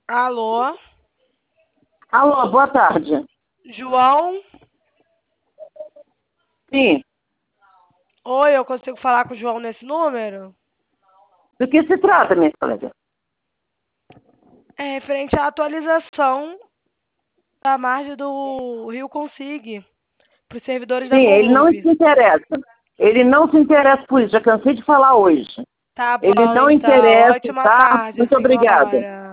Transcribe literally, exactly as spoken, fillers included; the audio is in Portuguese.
Alô? Alô, boa tarde. João? Sim. Oi, eu consigo falar com o João nesse número? Do que se trata, minha colega? É referente à atualização da margem do Rio Consig para os servidores Sim, da ele não se Conlube. interessa. Ele não se interessa por isso, já cansei de falar hoje. Tá Ele bom, não então. interessa, Ótima tá? tarde, Muito obrigada. senhora.